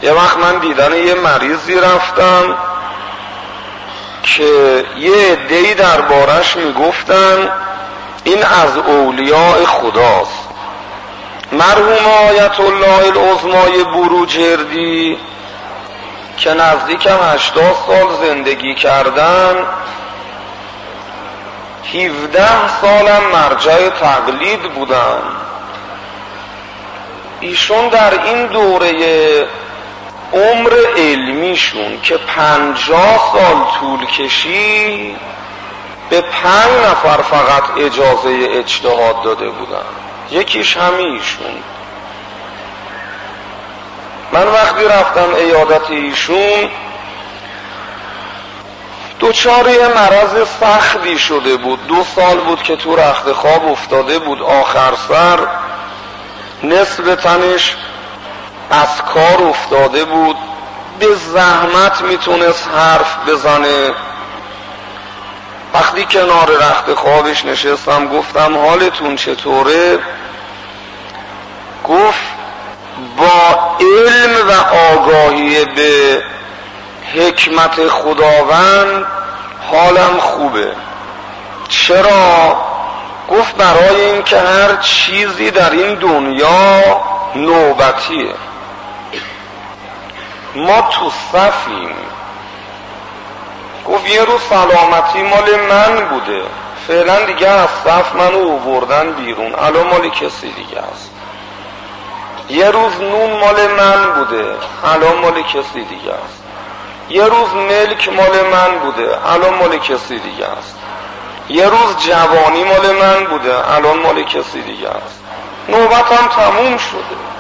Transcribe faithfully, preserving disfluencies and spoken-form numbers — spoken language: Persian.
یه وقت من دیدن یه مریضی رفتم که یه عده‌ای دربارش میگفتن این از اولیاء خداست. مرحوم آیت الله العظمای بروجردی که نزدیکم هشتاد سال زندگی کردن، هفده سالم مرجع تقلید بودن. ایشون در این دوره عمر علمیشون که پنجاه سال طول کشید به پنج نفر فقط اجازه اجتهاد داده بودن، یکیش همیشون. من وقتی رفتم عیادت ایشون دوچار یه مرض سختی شده بود، دو سال بود که تو رخت خواب افتاده بود، آخر سر نصف تنش از کار افتاده بود، به زحمت میتونست حرف بزنه. وقتی کنار رخت خوابش نشستم گفتم حالتون چطوره؟ گفت با علم و آگاهی به حکمت خداوند حالم خوبه. چرا؟ گفت برای این که هر چیزی در این دنیا نوبتیه، ما تو صفیم. گفت یه روز سلامتی مال من بوده، فعلا دیگه از صف منو آوردن بیرون، الان مال کسی دیگه است. یه روز نون مال من بوده، الان مال کسی دیگه است. یه روز ملک مال من بوده، الان مال کسی دیگه است. یه روز جوانی مال من بوده، الان مال کسی دیگه است. نوبتم تموم شده.